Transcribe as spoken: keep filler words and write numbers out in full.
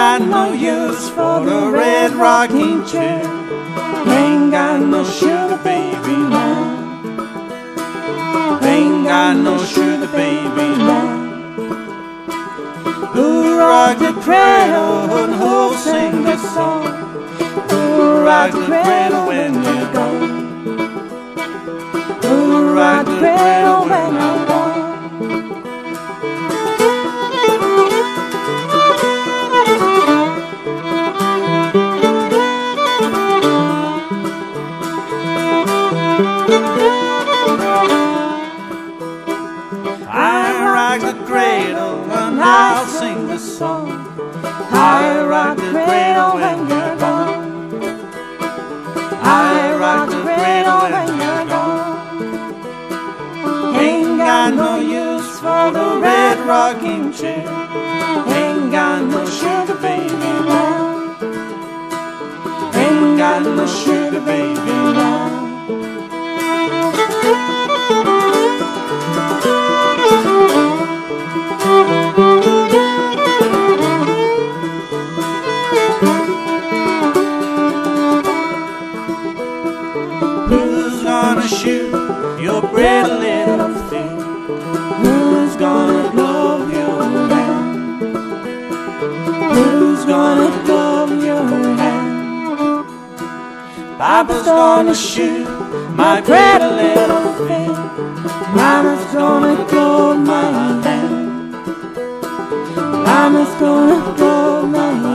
got no use for the red rocking chair. Ain't got no sugar baby now. Ain't got no sugar baby now. Who rocked the cradle and who'll sing the song? Who rocked the cradle when you're gone? Who rocked the cradle when I'm gone? I rock the cradle and I'll sing the song. I rock the cradle when you're gone. I rock the cradle when you're gone. Ain't got no use for the red rocking chair. Ain't got no sugar baby now. Ain't got no sugar baby now. Who's gonna shoot your pretty little feet? Who's gonna glove your hand? Who's gonna glove your hand? Papa's gonna shoot my pretty little feet. Mama's gonna glove my hand. Mama's gonna glove my hand.